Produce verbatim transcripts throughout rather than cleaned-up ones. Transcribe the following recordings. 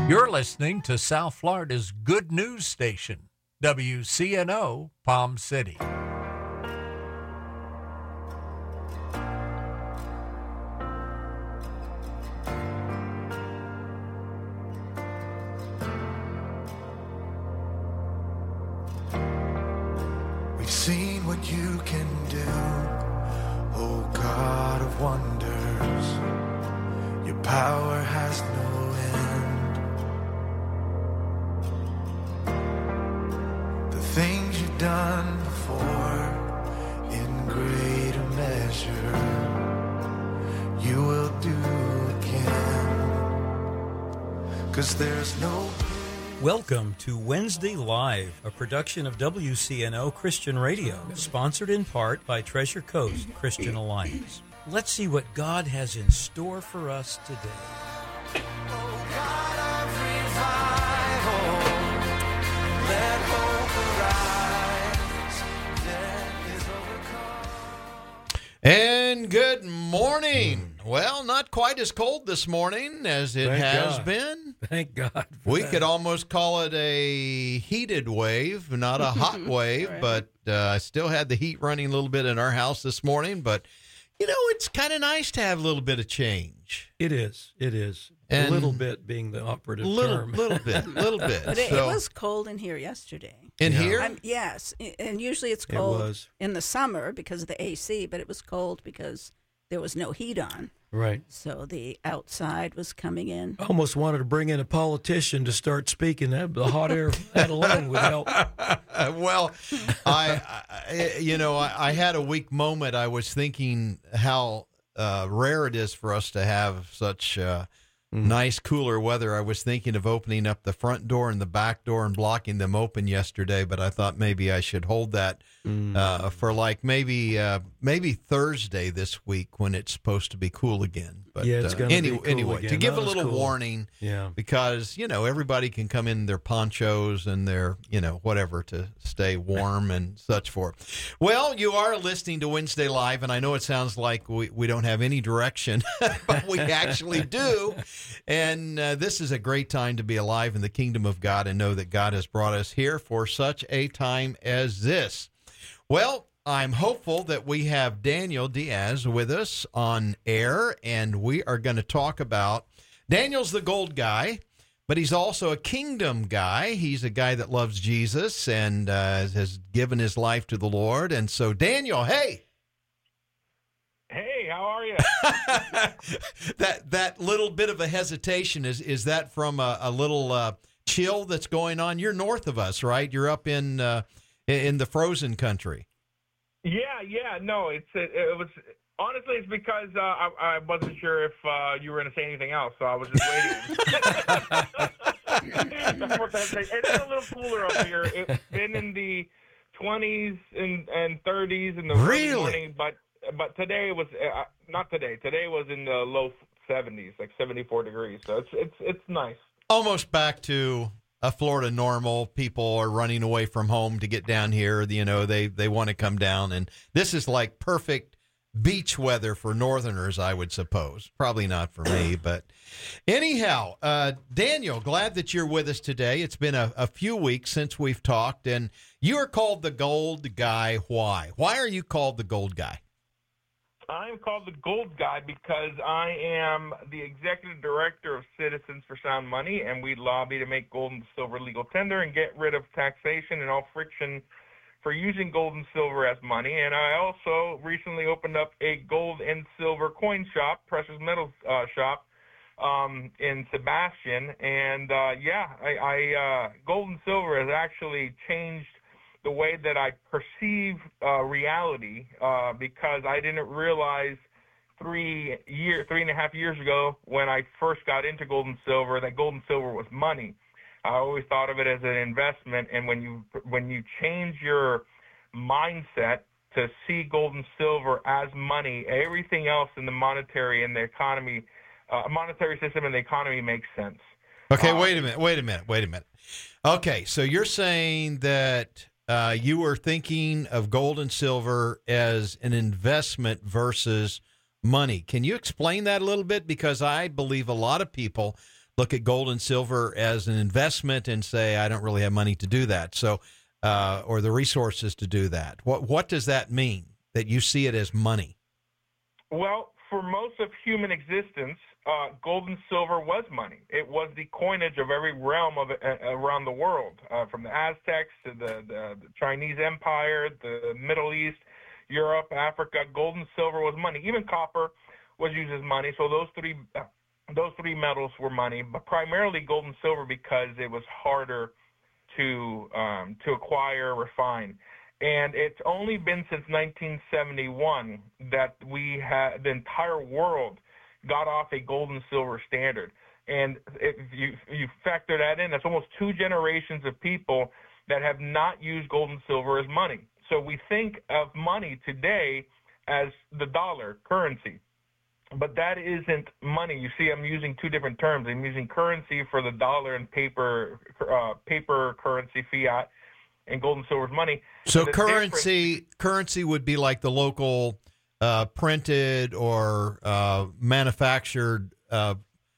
You're listening to South Florida's good news station, W C N O Palm City. We've seen what you can do, oh God of wonders. Your power has no end. The things you've done before, in greater measure, you will do again. 'Cause there's no... Welcome to Wednesday Live, a production of W C N O Christian Radio, sponsored in part by Treasure Coast Christian Alliance. Let's see what God has in store for us today. And good morning. Well, not quite as cold this morning as it Thank has God. been. Thank God. for We that. could almost call it a heated wave, not a hot wave, Right. but uh, I still had the heat running a little bit in our house this morning. But, you know, it's kind of nice to have a little bit of change. It is. It is. And a little bit being the operative Little, term. little bit, little bit. But it, So, it was cold in here yesterday. in Yeah. here, Um, yes, i- and usually it's It cold was. in the summer because of the A C, but it was cold because there was no heat on. Right. So the outside was coming in. I almost wanted to bring in a politician to start speaking. That the hot air that alone would help. Uh, well, I, I, you know, I, I had a weak moment. I was thinking how uh, rare it is for us to have such uh, nice, cooler weather. I was thinking of opening up the front door and the back door and blocking them open yesterday, but I thought maybe I should hold that uh, for like maybe uh, maybe Thursday this week when it's supposed to be cool again. But Yeah, it's uh, gonna be any- cool anyway, again. to give Not a as little cool. warning. Yeah. Because, you know, everybody can come in their ponchos and their, you know, whatever to stay warm and such forth. Well, you are listening to Wednesday Live, and I know it sounds like we, we don't have any direction, but we actually do. And uh, this is a great time to be alive in the kingdom of God and know that God has brought us here for such a time as this. Well, I'm hopeful that we have Daniel Diaz with us on air, and we are going to talk about Daniel's the gold guy, but he's also a kingdom guy. He's a guy that loves Jesus and uh, has given his life to the Lord. And so, Daniel, hey. Hey, how are you? that that little bit of a hesitation, is is that from a, a little uh, chill that's going on? You're north of us, right? You're up in uh, in the frozen country. Yeah, yeah, no, it's it, it was honestly it's because uh, I, I wasn't sure if uh, you were going to say anything else, so I was just waiting. It is a little cooler up here. It's been in the twenties and, and thirties in the early Really? morning, but but today was uh, not today. Today was in the low seventies, like seventy-four degrees. So it's it's it's nice. Almost back to a Florida normal. People are running away from home to get down here. You know, they, they want to come down. And this is like perfect beach weather for Northerners, I would suppose. Probably not for me. But anyhow, uh, Daniel, glad that you're with us today. It's been a, a few weeks since we've talked. And you are called the Gold Guy. Why? Why are you called the Gold Guy? I'm called the Gold Guy because I am the executive director of Citizens for Sound Money, and we lobby to make gold and silver legal tender and get rid of taxation and all friction for using gold and silver as money. And I also recently opened up a gold and silver coin shop, precious metals uh, shop, um, in Sebastian. And uh, yeah, I, I uh, gold and silver has actually changed the way that I perceive uh, reality, uh, because I didn't realize three year, three and a half years ago when I first got into gold and silver that gold and silver was money. I always thought of it as an investment, and when you when you change your mindset to see gold and silver as money, everything else in the monetary and the economy, uh, monetary system and the economy makes sense. Okay, Uh, wait a minute, wait a minute, wait a minute. Okay, so you're saying that uh, you were thinking of gold and silver as an investment versus money. Can you explain that a little bit? Because I believe a lot of people look at gold and silver as an investment and say, I don't really have money to do that. So, uh, or the resources to do that. What, what does that mean, that you see it as money? Well, for most of human existence, uh, gold and silver was money. It was the coinage of every realm of it, uh, around the world, uh, from the Aztecs to the, the, the Chinese Empire, the Middle East, Europe, Africa. Gold and silver was money. Even copper was used as money. So those three, uh, those three metals were money, but primarily gold and silver because it was harder to um, to acquire, refine. And it's only been since nineteen seventy-one that we had the entire world got off a gold and silver standard. And if you you factor that in, that's almost two generations of people that have not used gold and silver as money. So we think of money today as the dollar currency, but that isn't money. You see, I'm using two different terms. I'm using currency for the dollar and paper uh, paper currency, fiat, and gold and silver is money. So The currency difference- currency would be like the local uh, printed or uh, manufactured uh,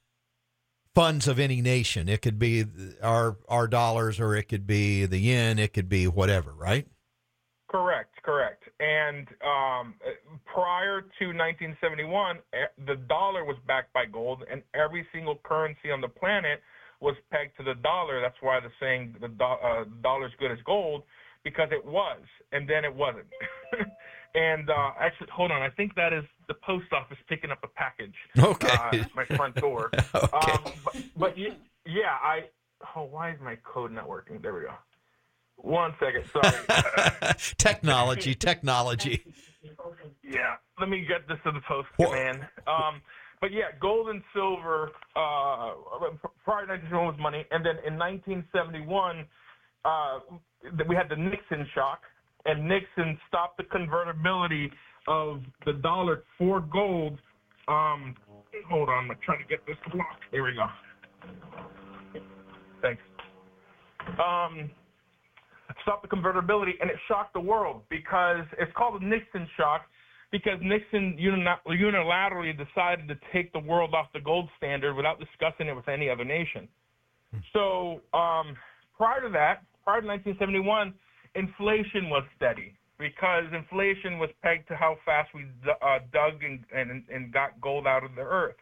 funds of any nation. It could be our our dollars, or it could be the yen. It could be whatever, right? Correct, correct. And um, prior to nineteen seventy-one, the dollar was backed by gold, and every single currency on the planet was pegged to the dollar. That's why the saying the do- uh, dollar's good as gold, because it was, and then it wasn't. and uh, actually, hold on, I think that is the post office picking up a package. Okay. Uh, at my front door. Okay. Um, but, but yeah, I. Oh, why is my code not working? There we go. One second, sorry. technology, technology. Yeah, let me get this to the post What? command. Um, but yeah, gold and silver, uh, prior to nineteen seventy-one was money, and then in nineteen seventy-one, uh, we had the Nixon shock, and Nixon stopped the convertibility of the dollar for gold. Um, hold on, I'm trying to get this to lock. There we go. Thanks. Um. Stop the convertibility, and it shocked the world because it's called the Nixon shock because Nixon unilaterally decided to take the world off the gold standard without discussing it with any other nation. So um, prior to that, prior to nineteen seventy-one, inflation was steady because inflation was pegged to how fast we uh, dug and, and, and got gold out of the earth.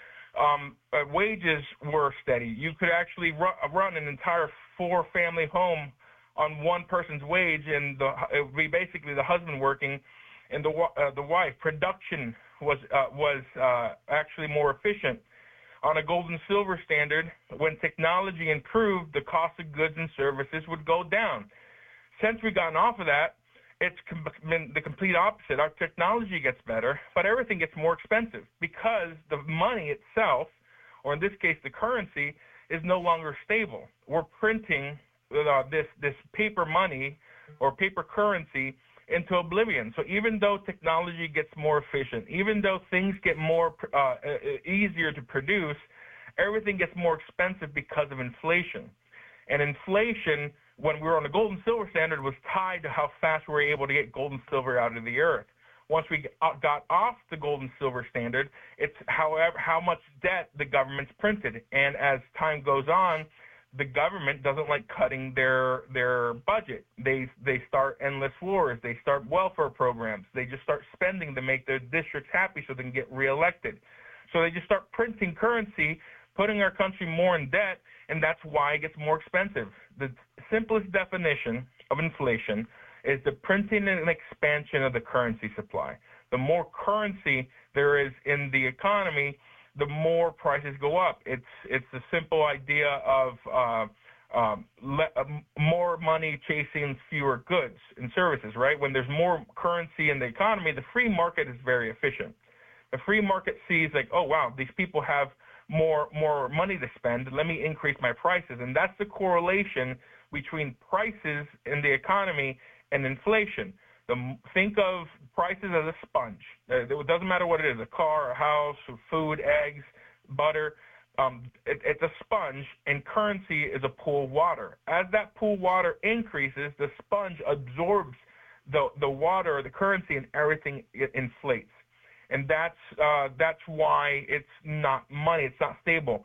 Um, uh, wages were steady. You could actually ru- run an entire four-family home on one person's wage, and the, it would be basically the husband working and the uh, the wife. Production was uh, was uh, actually more efficient. On a gold and silver standard, when technology improved, the cost of goods and services would go down. Since we've gotten off of that, it's com- been the complete opposite. Our technology gets better, but everything gets more expensive because the money itself, or in this case the currency, is no longer stable. We're printing Uh, this this paper money or paper currency into oblivion. So even though technology gets more efficient, even though things get more uh, easier to produce, everything gets more expensive because of inflation. And inflation, when we were on the gold and silver standard, was tied to how fast we were able to get gold and silver out of the earth. Once we got off the gold and silver standard, it's however how much debt the government's printed. And as time goes on, the government doesn't like cutting their their budget. They they start endless wars. They start welfare programs. They just start spending to make their districts happy so they can get reelected. So they just start printing currency, putting our country more in debt, and that's why it gets more expensive. The simplest definition of inflation is the printing and expansion of the currency supply. The more currency there is in the economy, the more prices go up. It's it's the simple idea of uh, um, le- uh, more money chasing fewer goods and services, right? When there's more currency in the economy, the free market is very efficient. The free market sees like, oh, wow, these people have more more money to spend. Let me increase my prices. And that's the correlation between prices in the economy and inflation. The, think of prices as a sponge. It doesn't matter what it is, a car, a house, food, eggs, butter. Um, it, it's a sponge, and currency is a pool of water. As that pool of water increases, the sponge absorbs the, the water, the currency, and everything it inflates. And that's uh, that's why it's not money. It's not stable.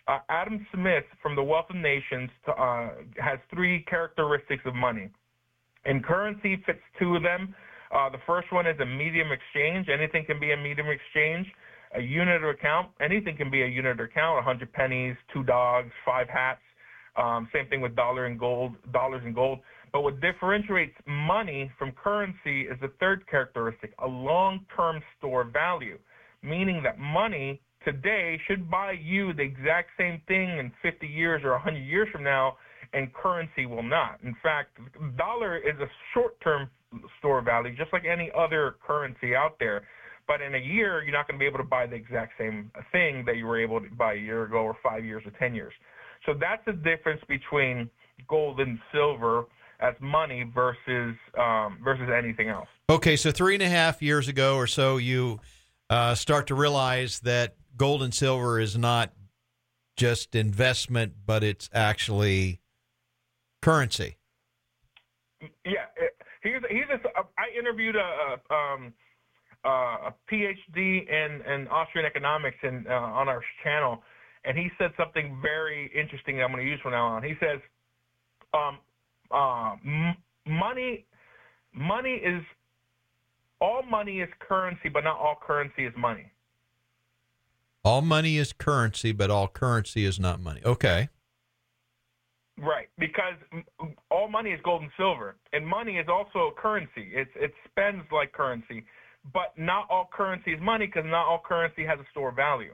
uh, Adam Smith from the Wealth of Nations uh, has three characteristics of money, and currency fits two of them. Uh, the first one is a medium exchange. Anything can be a medium exchange. A unit of account, anything can be a unit of account, one hundred pennies, two dogs, five hats. Um, same thing with dollar and gold, dollars and gold. But what differentiates money from currency is the third characteristic, a long-term store value, meaning that money today should buy you the exact same thing in fifty years or one hundred years from now, and currency will not. In fact, dollar is a short-term store value, just like any other currency out there. But in a year, you're not going to be able to buy the exact same thing that you were able to buy a year ago or five years or ten years. So that's the difference between gold and silver as money versus um, versus anything else. Okay, so three and a half years ago or so, you uh, start to realize that gold and silver is not just investment, but it's actually currency. Yeah, here's here's a, I interviewed a. a um, Uh, a P H D in, in Austrian economics in, uh, on our channel, and he said something very interesting that I'm going to use from now on. He says, um, uh, m- money, money is, all money is currency, but not all currency is money. All money is currency, but all currency is not money. Okay. Right, because all money is gold and silver, and money is also currency. It's, it spends like currency. But not all currency is money, because not all currency has a store value.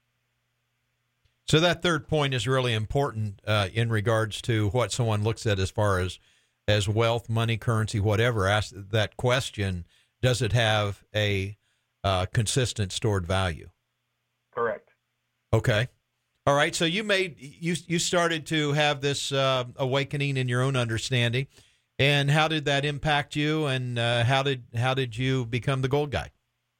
So that third point is really important uh, in regards to what someone looks at as far as as wealth, money, currency, whatever. Ask that question: does it have a uh, consistent stored value? Correct. Okay. All right. So you made you you started to have this uh, awakening in your own understanding. And how did that impact you, and uh, how did how did you become the gold guy?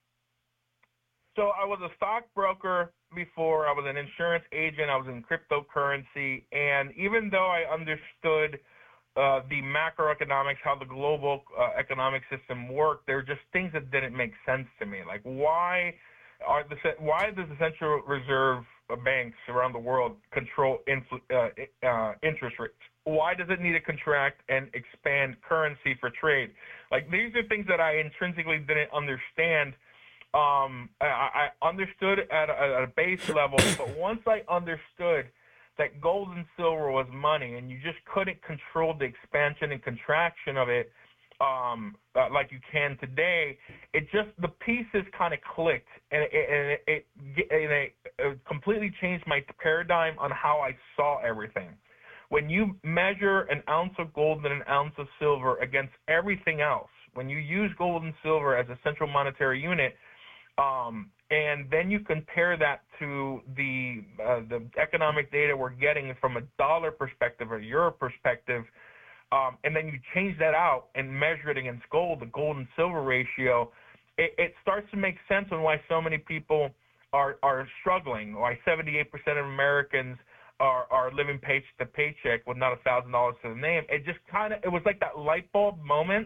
So I was a stockbroker before. I was an insurance agent. I was in cryptocurrency. And even though I understood uh, the macroeconomics, how the global uh, economic system worked, there were just things that didn't make sense to me. Like why are the why does the Central Reserve banks around the world control infl- uh, uh, interest rates? Why does it need to contract and expand currency for trade? Like, these are things that I intrinsically didn't understand. Um, I, I understood at a, at a base level, but once I understood that gold and silver was money and you just couldn't control the expansion and contraction of it um, uh, like you can today, it just, the pieces kind of clicked, and it, and it, it, and it, it completely changed my paradigm on how I saw everything. When you measure an ounce of gold and an ounce of silver against everything else, when you use gold and silver as a central monetary unit, um, and then you compare that to the uh, the economic data we're getting from a dollar perspective or euro perspective, um, and then you change that out and measure it against gold, the gold and silver ratio, it, it starts to make sense on why so many people are are struggling, why seventy-eight percent of Americans Are, are living paycheck to paycheck with not a thousand dollars to the name. It just kind of, it was like that light bulb moment.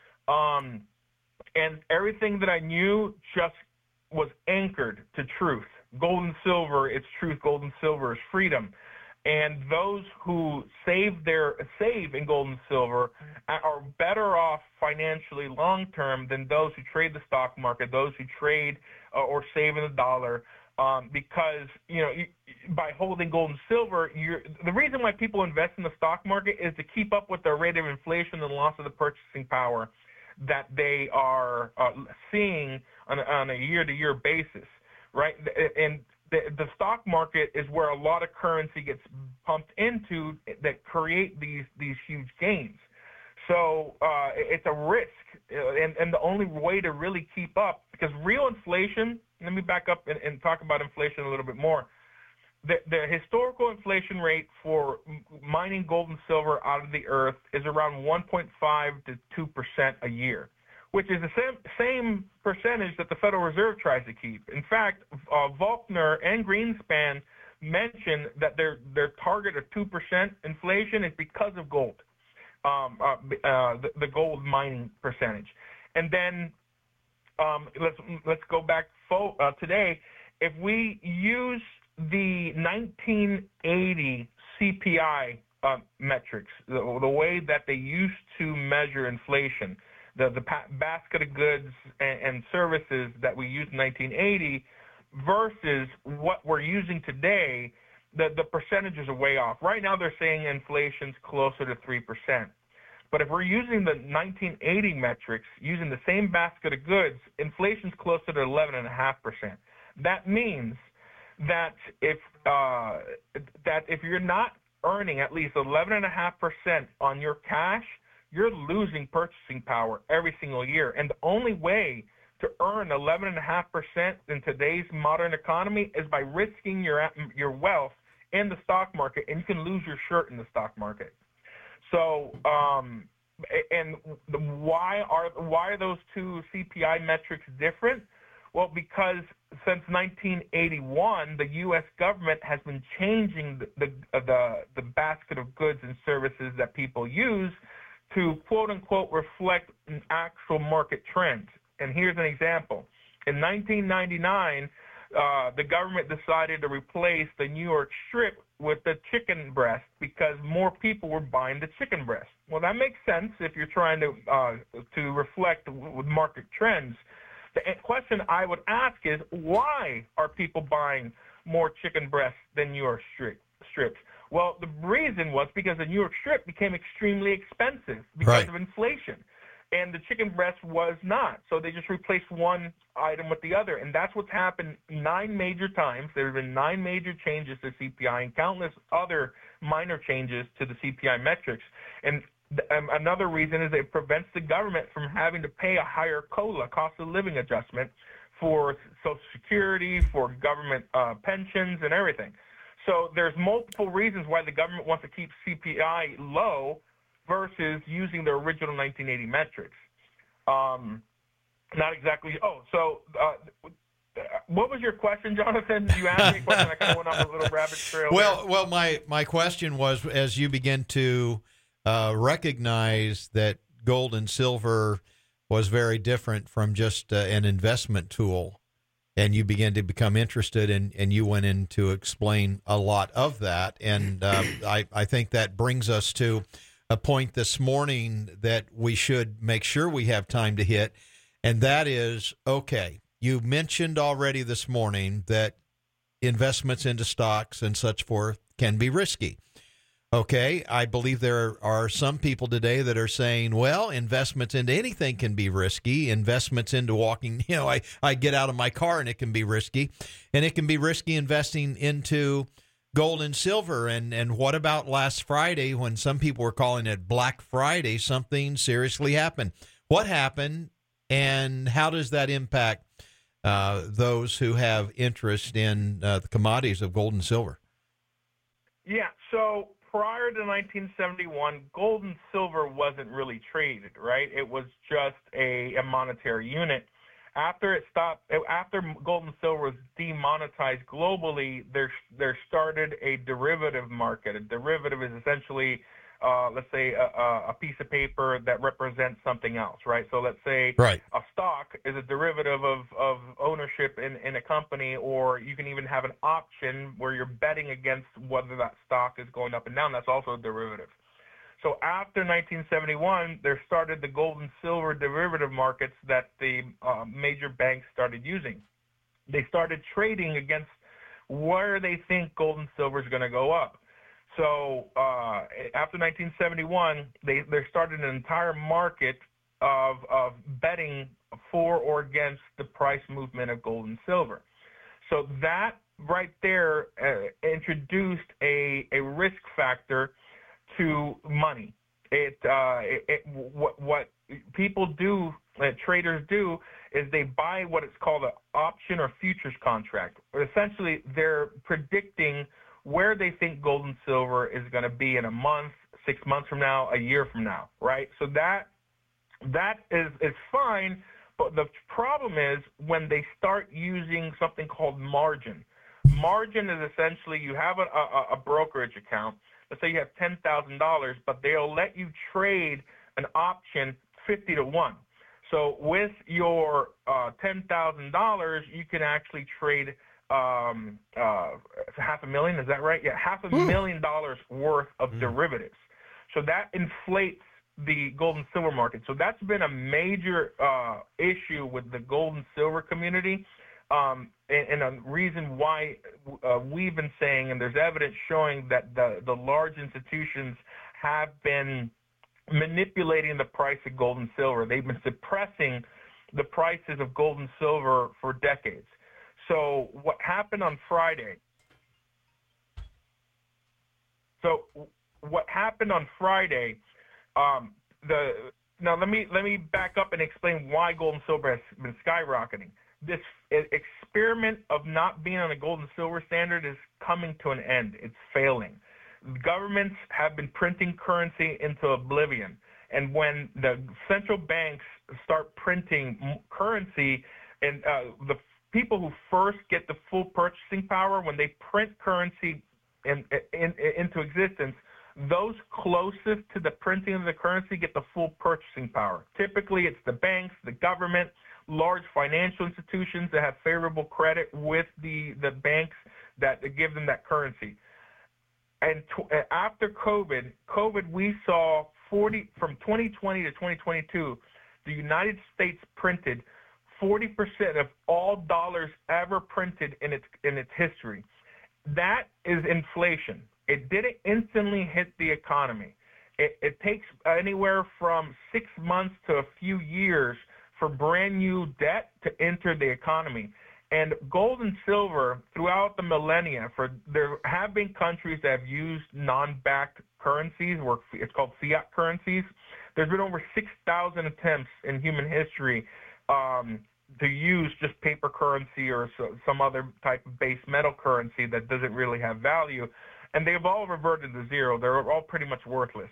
Um, and everything that I knew just was anchored to truth. Gold and silver, it's truth. Gold and silver is freedom. And those who save their, save in gold and silver are better off financially long-term than those who trade the stock market, those who trade uh, or save in the dollar. Um, because, you know, you, by holding gold and silver, you're, the reason why people invest in the stock market is to keep up with the rate of inflation and loss of the purchasing power that they are uh, seeing on, on a year-to-year basis, right? And the, the stock market is where a lot of currency gets pumped into that create these, these huge gains. So uh, it's a risk, and, and the only way to really keep up, because real inflation, let me back up and, and talk about inflation a little bit more. The, the historical inflation rate for mining gold and silver out of the earth is around one point five to two percent a year, which is the same, same percentage that the Federal Reserve tries to keep. In fact, uh, Volcker and Greenspan mentioned that their, their target of two percent inflation is because of gold. Um, uh, uh, the, the gold mining percentage. And then um, let's let's go back fo- uh, today. If we use the nineteen eighty C P I uh, metrics, the, the way that they used to measure inflation, the, the pa- basket of goods and, and services that we used in nineteen eighty versus what we're using today, the, the percentages are way off. Right now they're saying inflation's closer to three percent. But if we're using the nineteen eighty metrics, using the same basket of goods, inflation's closer to eleven point five percent. That means that if uh, that if you're not earning at least eleven point five percent on your cash, you're losing purchasing power every single year. And the only way to earn eleven point five percent in today's modern economy is by risking your your wealth in the stock market, and you can lose your shirt in the stock market. So, um, and the, why are why are those two C P I metrics different? Well, because since nineteen eighty-one, the U S government has been changing the the, the the basket of goods and services that people use to quote unquote reflect an actual market trend. And here's an example: in nineteen ninety-nine, uh, the government decided to replace the New York Strip with the chicken breast because more people were buying the chicken breast. Well, that makes sense if you're trying to uh, to reflect with market trends. The question I would ask is, why are people buying more chicken breasts than New York strip, strips? Well, the reason was because the New York Strip became extremely expensive because Right. of inflation. And the chicken breast was not. So they just replaced one item with the other. And that's what's happened nine major times. There have been nine major changes to C P I and countless other minor changes to the C P I metrics. And um, another reason is it prevents the government from having to pay a higher COLA, cost of living adjustment, for Social Security, for government uh, pensions and everything. So there's multiple reasons why the government wants to keep C P I low versus using the original nineteen eighty metrics. Um, not exactly. Oh, so uh, what was your question, Jonathan? You asked me a question. I kind of went on a little rabbit trail. Well, there. well, my my question was, as you begin to uh, recognize that gold and silver was very different from just uh, an investment tool, and you began to become interested, and, and you went in to explain a lot of that, and uh, I, I think that brings us to a point this morning that we should make sure we have time to hit, and that is, okay, you mentioned already this morning that investments into stocks and such forth can be risky. Okay, I believe there are some people today that are saying, well, investments into anything can be risky. Investments into walking, you know, I, I get out of my car and it can be risky. And it can be risky investing into gold and silver. And, and what about last Friday when some people were calling it Black Friday, something seriously happened? What happened, and how does that impact uh, those who have interest in uh, the commodities of gold and silver? Yeah, so prior to nineteen seventy-one, gold and silver wasn't really traded, right? It was just a, a monetary unit. After it stopped, after gold and silver was demonetized globally, there there started a derivative market. A derivative is essentially, uh, let's say, a, a piece of paper that represents something else, right? So let's say Right. a stock is a derivative of, of ownership in, in a company, or you can even have an option where you're betting against whether that stock is going up and down. That's also a derivative. So after nineteen seventy-one, there started the gold and silver derivative markets that the uh, major banks started using. They started trading against where they think gold and silver is going to go up. So uh, after nineteen seventy-one, they, they started an entire market of, of betting for or against the price movement of gold and silver. So that right there uh, introduced a, a risk factor to money. It, uh, it, it what what people do, uh, traders do, is they buy what is called an option or futures contract. Essentially, they're predicting where they think gold and silver is going to be in a month, six months from now, a year from now, right? So that that is is fine, but the problem is when they start using something called margin. Margin is essentially you have a, a, a brokerage account. Let's say you have ten thousand dollars, but they'll let you trade an option fifty to one. So with your uh, ten thousand dollars, you can actually trade um, uh, half a million. Is that right? Yeah, half a million dollars worth of mm. derivatives. So that inflates the gold and silver market. So that's been a major uh, issue with the gold and silver community, um, and, and a reason why uh, we've been saying, and there's evidence showing that the, the large institutions have been manipulating the price of gold and silver. They've been suppressing the prices of gold and silver for decades. So what happened on Friday? So what happened on Friday? Um, the now let me let me back up and explain why gold and silver has been skyrocketing. This experiment of not being on a gold and silver standard is coming to an end. It's failing. Governments have been printing currency into oblivion, and when the central banks start printing currency, and uh, the people who first get the full purchasing power when they print currency in, in, in, into existence, those closest to the printing of the currency get the full purchasing power. Typically, it's the banks, the government, large financial institutions that have favorable credit with the, the banks that give them that currency. And t- after COVID, COVID, we saw forty from twenty twenty to twenty twenty-two, the United States printed forty percent of all dollars ever printed in its in its history. That is inflation. It didn't instantly hit the economy. It, it takes anywhere from six months to a few years for brand new debt to enter the economy. And gold and silver throughout the millennia, for there have been countries that have used non-backed currencies, or it's called fiat currencies. There's been over six thousand attempts in human history um, to use just paper currency or so, some other type of base metal currency that doesn't really have value. And they've all reverted to zero. They're all pretty much worthless.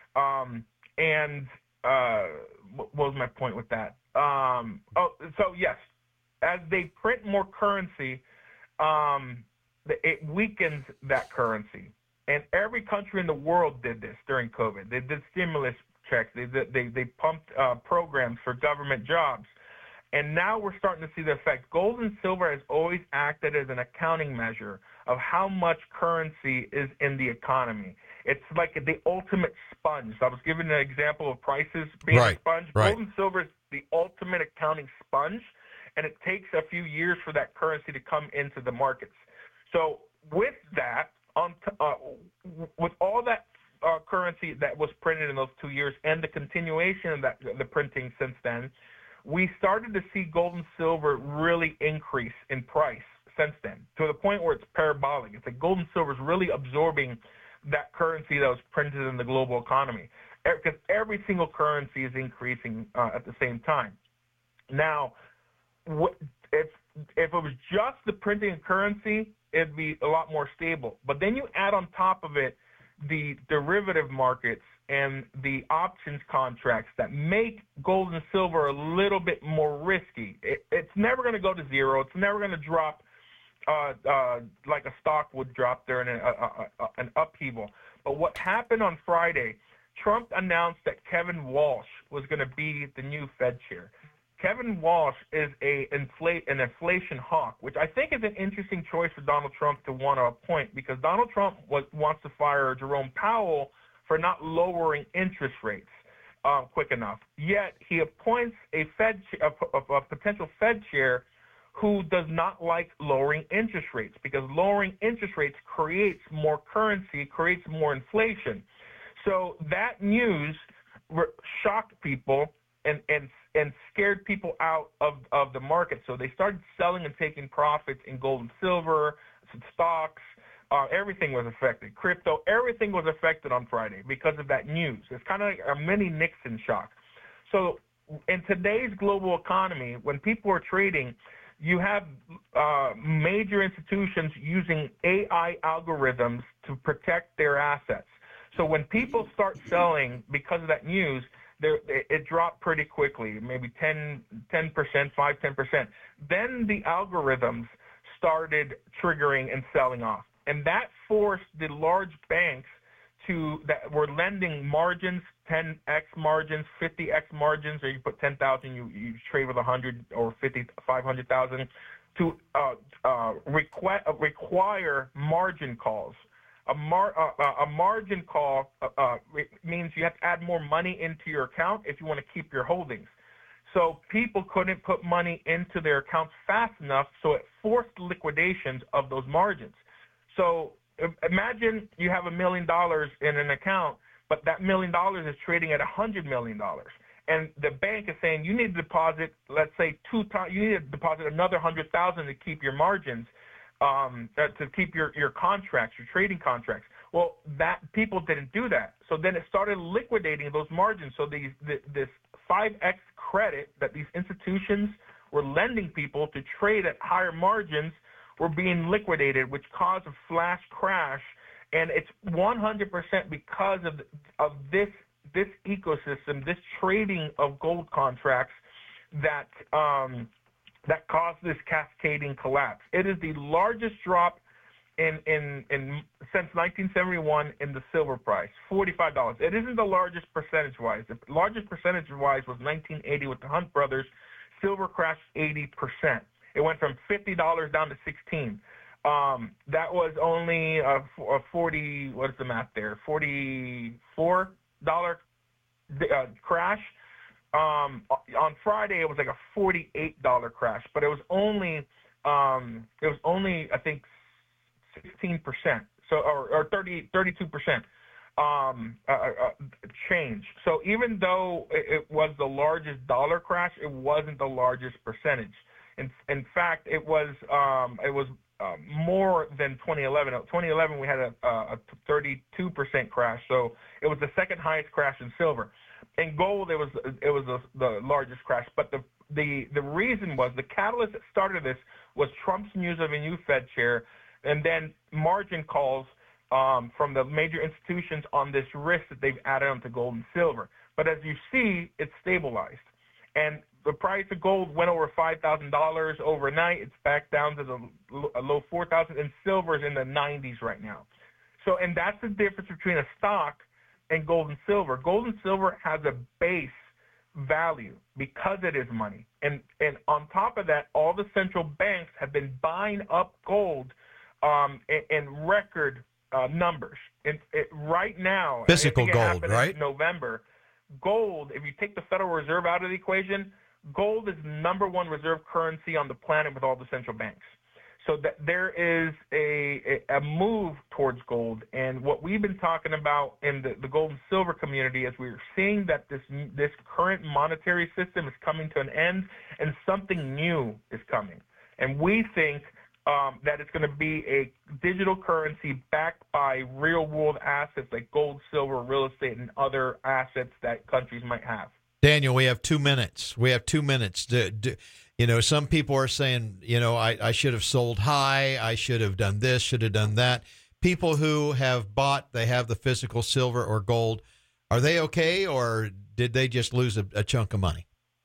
Um, and uh, what was my point with that? Um, oh, so yes, as they print more currency, um, it weakens that currency. And every country in the world did this during COVID. They did stimulus checks. They they they pumped uh, programs for government jobs. And now we're starting to see the effect. Gold and silver has always acted as an accounting measure of how much currency is in the economy. It's like the ultimate sponge. I was giving an example of prices being right, a sponge. Right. Gold and silver is the ultimate accounting sponge, and it takes a few years for that currency to come into the markets. So with that, on t- uh, with all that uh, currency that was printed in those two years and the continuation of that, the printing since then, we started to see gold and silver really increase in price since then, to the point where it's parabolic. It's like gold and silver is really absorbing that currency that was printed in the global economy, because every single currency is increasing uh, at the same time. Now, what, if if it was just the printing of currency, it'd be a lot more stable. But then you add on top of it the derivative markets and the options contracts that make gold and silver a little bit more risky. It, it's never going to go to zero. It's never going to drop uh, uh, like a stock would drop during a, a, a, an upheaval. But what happened on Friday, Trump announced that Kevin Walsh was going to be the new Fed chair. Kevin Walsh is a inflate, an inflation hawk, which I think is an interesting choice for Donald Trump to want to appoint, because Donald Trump was, wants to fire Jerome Powell for not lowering interest rates um, quick enough. Yet he appoints a Fed, a, a, a potential Fed chair who does not like lowering interest rates, because lowering interest rates creates more currency, creates more inflation. So that news shocked people and and and scared people out of, of the market. So they started selling and taking profits in gold and silver, some stocks. Uh, everything was affected. Crypto, everything was affected on Friday because of that news. It's kind of like a mini Nixon shock. So in today's global economy, when people are trading, you have uh, major institutions using A I algorithms to protect their assets. So when people start selling because of that news, there, it dropped pretty quickly, maybe ten percent, five, ten percent. Then the algorithms started triggering and selling off. And that forced the large banks to that were lending margins, ten x margins, fifty x margins, or you put ten thousand, you, you trade with one hundred or fifty, five hundred thousand. to uh, uh, requ- uh, require margin calls. A, mar- uh, a margin call uh, uh, means you have to add more money into your account if you want to keep your holdings. So people couldn't put money into their accounts fast enough, so it forced liquidations of those margins. So imagine you have a million dollars in an account, but that million dollars is trading at a hundred million dollars, and the bank is saying you need to deposit, let's say two times, you need to deposit another hundred thousand to keep your margins, um, uh, to keep your your contracts, your trading contracts. Well, that people didn't do that, so then it started liquidating those margins. So these the, this five X credit that these institutions were lending people to trade at higher margins were being liquidated, which caused a flash crash. And it's one hundred percent because of of this this ecosystem, this trading of gold contracts that um, that caused this cascading collapse. It is the largest drop in in in since nineteen seventy-one in the silver price, forty-five dollars. It isn't the largest percentage-wise. The largest percentage-wise was nineteen eighty with the Hunt brothers. Silver crashed eighty percent. It went from fifty dollars down to sixteen dollars. Um, that was only a, a forty. What's the math there? Forty-four dollar uh, crash. Um, on Friday, it was like a forty-eight dollar crash, but it was only um, it was only I think sixteen percent. So or, or thirty, thirty-two percent um, uh, uh, change. So even though it, it was the largest dollar crash, it wasn't the largest percentage. In, in fact, it was um, it was uh, more than twenty eleven. twenty eleven, we had a, a thirty-two percent crash, so it was the second highest crash in silver. In gold, it was it was the, the largest crash. But the the the reason was the catalyst that started this was Trump's news of a new Fed chair, and then margin calls um, from the major institutions on this risk that they've added onto gold and silver. But as you see, it's stabilized, and the price of gold went over five thousand dollars overnight. It's back down to the low four thousand dollars, and silver is in the nineties right now. So, and that's the difference between a stock and gold and silver. Gold and silver has a base value because it is money. And and on top of that, all the central banks have been buying up gold um, in, in record uh, numbers. And it, right now, physical gold, right? In November, gold, if you take the Federal Reserve out of the equation, gold is number one reserve currency on the planet with all the central banks. So that there is a, a move towards gold, and what we've been talking about in the, the gold and silver community is we're seeing that this this current monetary system is coming to an end, and something new is coming. And we think um, that it's going to be a digital currency backed by real-world assets like gold, silver, real estate, and other assets that countries might have. Daniel, we have two minutes. We have two minutes. Do, do, you know, some people are saying, you know, I, I should have sold high. I should have done this, should have done that. People who have bought, they have the physical silver or gold. Are they okay, or did they just lose a, a chunk of money?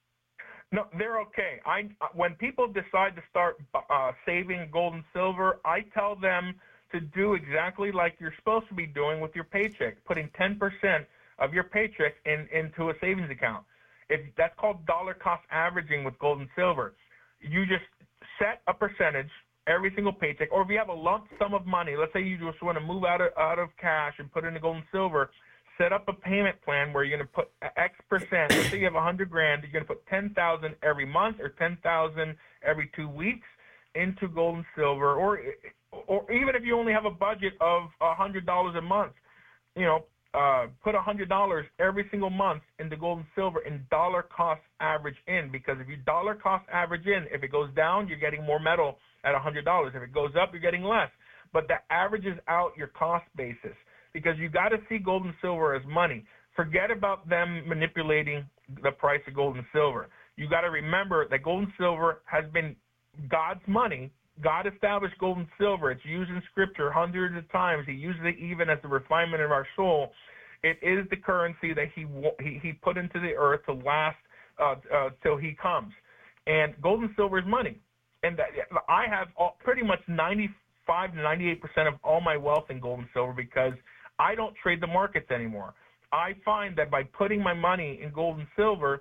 No, they're okay. I when people decide to start uh, saving gold and silver, I tell them to do exactly like you're supposed to be doing with your paycheck, putting ten percent of your paycheck in, into a savings account. If that's called dollar cost averaging with gold and silver. You just set a percentage every single paycheck, or if you have a lump sum of money, let's say you just want to move out of out of cash and put it into gold and silver, set up a payment plan where you're going to put X percent. Let's say you have a hundred grand, you're going to put ten thousand every month or ten thousand every two weeks into gold and silver, or or even if you only have a budget of a hundred dollars a month, you know. Uh, put one hundred dollars every single month into gold and silver and dollar cost average in, because if you dollar cost average in, if it goes down, you're getting more metal at one hundred dollars. If it goes up, you're getting less. But that averages out your cost basis, because you got to see gold and silver as money. Forget about them manipulating the price of gold and silver. You got to remember that gold and silver has been God's money. God established gold and silver. It's used in Scripture hundreds of times. He uses it even as the refinement of our soul. It is the currency that he he, he put into the earth to last uh, uh, till he comes. And gold and silver is money. And that, I have all, pretty much ninety-five to ninety-eight percent of all my wealth in gold and silver, because I don't trade the markets anymore. I find that by putting my money in gold and silver,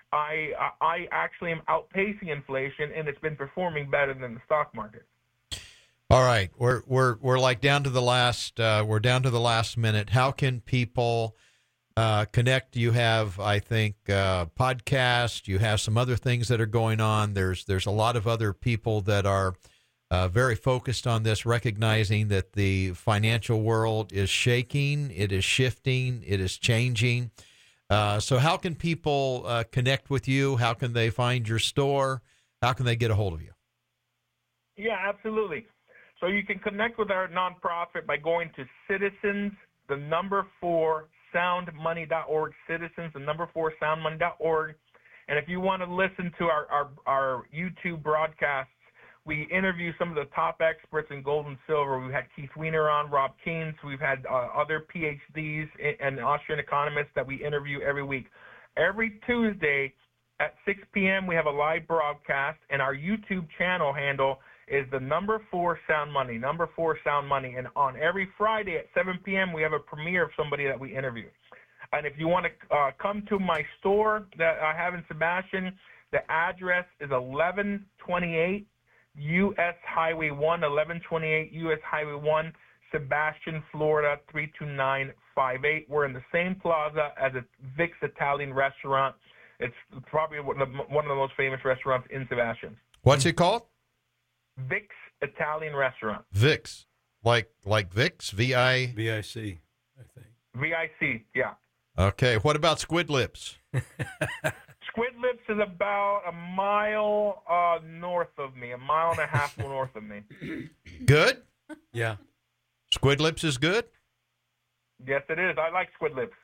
I I actually am outpacing inflation, and it's been performing better than the stock market. All right, we're we're we're like down to the last uh, we're down to the last minute. How can people uh, connect? You have, I think, uh, podcast. You have some other things that are going on. There's there's a lot of other people that are uh, very focused on this, recognizing that the financial world is shaking, it is shifting, it is changing. Uh, so how can people uh, connect with you? How can they find your store? How can they get a hold of you? Yeah, absolutely. So you can connect with our nonprofit by going to Citizens, the number four, sound money dot org, Citizens, the number four, sound money dot org. And if you want to listen to our, our, our YouTube broadcasts, we interview some of the top experts in gold and silver. We've had Keith Weiner on, Rob Keynes. We've had uh, other P H Ds and Austrian economists that we interview every week. Every Tuesday at six p.m. we have a live broadcast, and our YouTube channel handle is the number four Sound Money, number four Sound Money. And on every Friday at seven p.m. we have a premiere of somebody that we interview. And if you want to uh, come to my store that I have in Sebastian, the address is eleven twenty-eight U S Highway one, eleven twenty-eight U S Highway one, Sebastian, Florida, three two nine five eight. We're in the same plaza as a Vic's Italian restaurant. It's probably one of the, one of the most famous restaurants in Sebastian. What's it called? Vic's Italian restaurant. Vic's, like like Vic's, V I V I C, I think. V I C, yeah. Okay. What about Squid Lips? Squid Lips is about a mile uh, north of me, a mile and a half north of me. Good? Yeah. Squid Lips is good? Yes, it is. I like Squid Lips.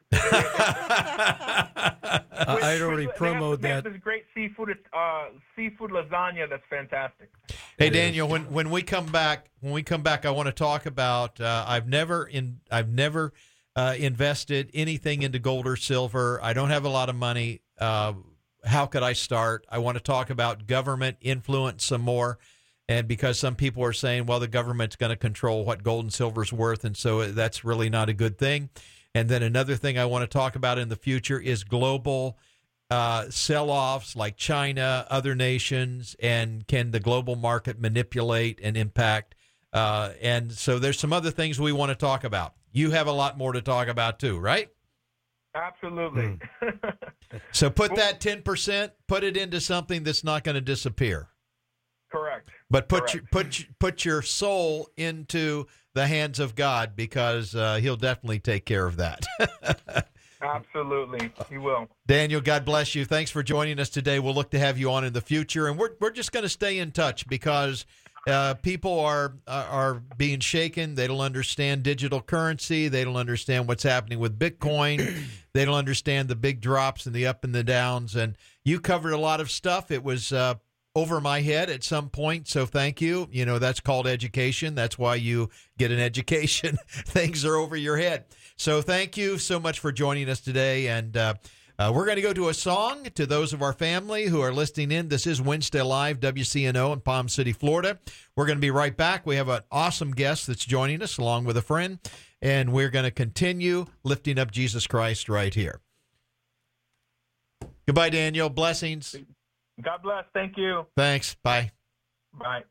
I'd already promoted they have, that. They have this great seafood, uh, seafood lasagna that's fantastic. Hey, Daniel, when, when we come back, when we come back, I want to talk about. Uh, I've never in. I've never uh, invested anything into gold or silver. I don't have a lot of money. Uh, how could I start? I want to talk about government influence some more. And because some people are saying, well, the government's going to control what gold and silver is worth, and so that's really not a good thing. And then another thing I want to talk about in the future is global uh, sell-offs like China, other nations, and can the global market manipulate and impact? Uh, and so there's some other things we want to talk about. You have a lot more to talk about too, right? Absolutely. Mm. So put that ten percent, put it into something that's not going to disappear. Correct. But put Correct. your put put your soul into the hands of God, because uh, He'll definitely take care of that. Absolutely, He will. Daniel, God bless you. Thanks for joining us today. We'll look to have you on in the future, and we're we're just going to stay in touch because uh, people are are being shaken. They don't understand digital currency. They don't understand what's happening with Bitcoin. They don't understand the big drops and the up and the downs. And you covered a lot of stuff. It was uh, over my head at some point, so thank you. You know, that's called education. That's why you get an education. Things are over your head. So thank you so much for joining us today, and uh, uh, we're going to go to a song to those of our family who are listening in. This is Wednesday Live, W C N O in Palm City, Florida. We're going to be right back. We have an awesome guest that's joining us along with a friend, and we're going to continue lifting up Jesus Christ right here. Goodbye, Daniel. Blessings. God bless. Thank you. Thanks. Bye. Bye.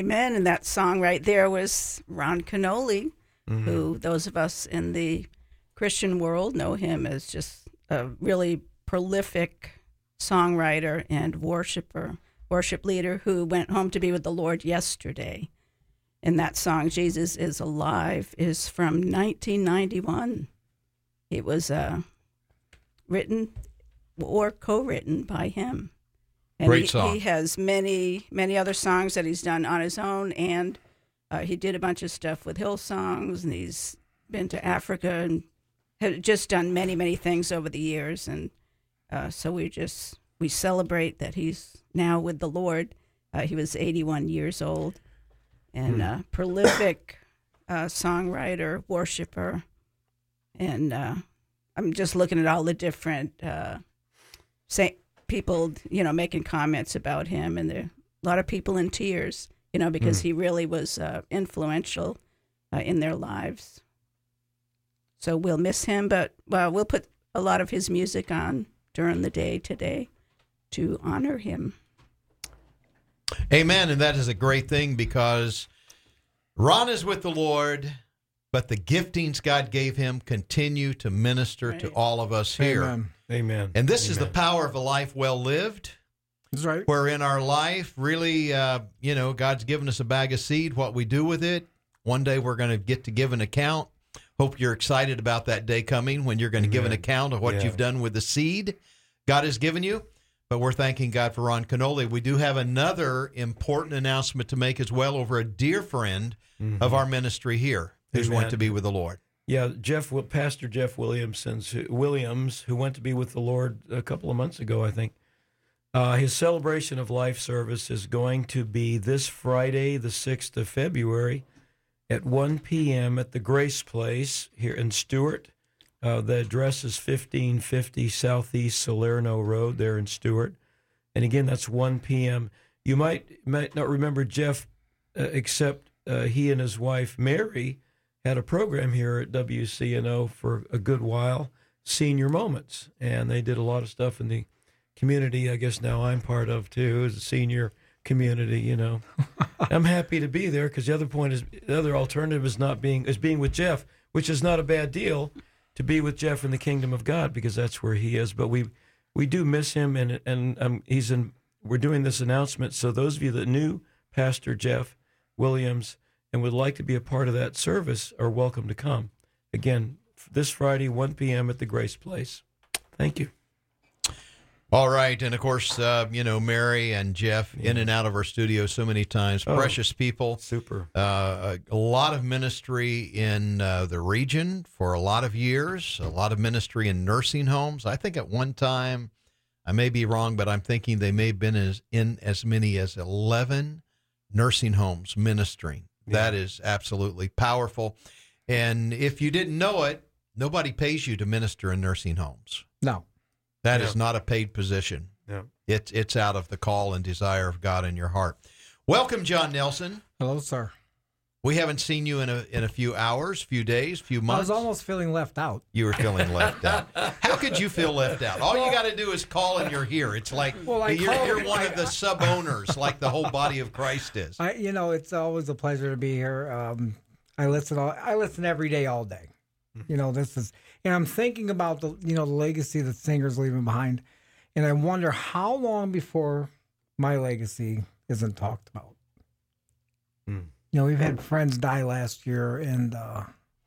Amen. And that song right there was Ron Canoli, mm-hmm. who those of us in the Christian world know him as just a really prolific songwriter and worshiper, worship leader who went home to be with the Lord yesterday. And that song, Jesus is Alive, is from nineteen ninety-one. It was uh, written or co-written by him. And Great he, song. He has many, many other songs that he's done on his own, and uh, he did a bunch of stuff with Hillsongs, and he's been to Africa and had just done many, many things over the years. And uh, so we just, we celebrate that he's now with the Lord. Uh, he was eighty-one years old, and uh, prolific uh, songwriter, worshiper. And uh, I'm just looking at all the different uh, say, people, you know, making comments about him, and there are a lot of people in tears, you know, because mm. he really was uh, influential uh, in their lives. So we'll miss him, but well, we'll put a lot of his music on during the day today to honor him. Amen, and that is a great thing because Ron is with the Lord, but the giftings God gave him continue to minister right. to all of us here. Amen. Amen. And this Amen. is the power of a life well lived. That's right. Where in our life, really, uh, you know, God's given us a bag of seed. What we do with it, one day we're going to get to give an account. Hope you're excited about that day coming when you're going to Amen. Give an account of what yeah. you've done with the seed God has given you. But we're thanking God for Ron Canoli. We do have another important announcement to make as well over a dear friend mm-hmm. of our ministry here who's Amen. Went to be with the Lord. Yeah, Jeff, Pastor Jeff Williamson's, Williams, who went to be with the Lord a couple of months ago, I think. Uh, his celebration of life service is going to be this Friday, the sixth of February, at one p.m. at the Grace Place here in Stuart. Uh, the address is fifteen fifty Southeast Salerno Road there in Stuart. And again, that's one p.m. You might might not remember Jeff, uh, except uh, he and his wife, Mary, had a program here at W C N O for a good while, Senior Moments. And they did a lot of stuff in the community, I guess now I'm part of, too, as a senior community, you know. I'm happy to be there because the other point is, the other alternative is not being, is being with Jeff, which is not a bad deal, to be with Jeff in the kingdom of God, because that's where he is. But we we do miss him, and and um, he's in. We're doing this announcement, so those of you that knew Pastor Jeff Williams and would like to be a part of that service are welcome to come. Again, this Friday, one p.m. at the Grace Place. Thank you. All right, and of course, uh, you know, Mary and Jeff yeah. in and out of our studio so many times. Oh, precious people. Super. Uh, a, a lot of ministry in uh, the region for a lot of years, a lot of ministry in nursing homes. I think at one time, I may be wrong, but I'm thinking they may have been as, in as many as eleven nursing homes ministering. Yeah. That is absolutely powerful. And if you didn't know it, nobody pays you to minister in nursing homes. No. That yeah. is not a paid position. Yeah. It's it's out of the call and desire of God in your heart. Welcome, John Nelson. Hello, sir. We haven't seen you in a in a few hours, few days, few months. I was almost feeling left out. You were feeling left out. How could you feel left out? All you got to do is call and you're here. It's like well, I you're, called, you're one I, of the sub-owners, like the whole body of Christ is. I, you know, it's always a pleasure to be here. Um, I listen. All, I listen every day, all day. You know, this is, and I'm thinking about the, you know, the legacy that singer's leaving behind, and I wonder how long before my legacy isn't talked about. Mm. You know, we've had friends die last year, and uh,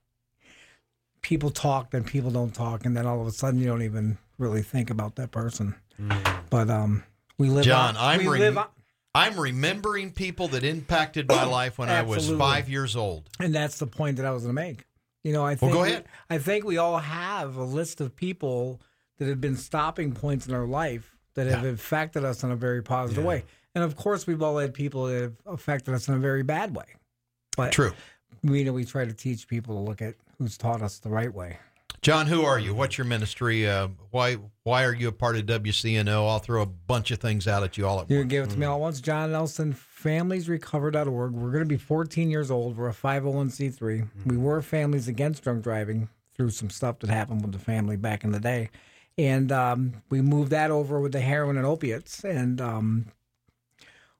people talk, then people don't talk, and then all of a sudden you don't even really think about that person. Mm. But um, we live. John, on, I'm we re- live on, I'm remembering people that impacted my life when I was five years old, and that's the point that I was going to make. You know, I think well, go ahead. We, I think we all have a list of people that have been stopping points in our life that have yeah. affected us in a very positive yeah. way. And of course, we've all had people that have affected us in a very bad way. But true. We, you know, we try to teach people to look at who's taught us the right way. John, who are you? What's your ministry? Uh, why why are you a part of W C N O? I'll throw a bunch of things out at you all at you once. You can give it to mm. me all at once. John Nelson, families recover dot org. We're going to be fourteen years old. We're a five oh one c three. Mm. We were Families Against Drunk Driving through some stuff that happened with the family back in the day. And um, we moved that over with the heroin and opiates. And um,